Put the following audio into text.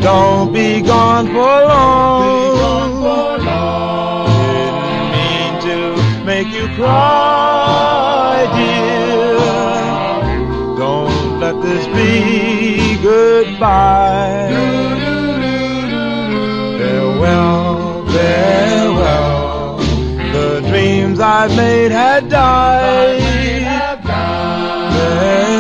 Don't be gone for long. Didn't mean to make you cry, dear. Don't let this be goodbye. Farewell, farewell. The dreams I've made had died.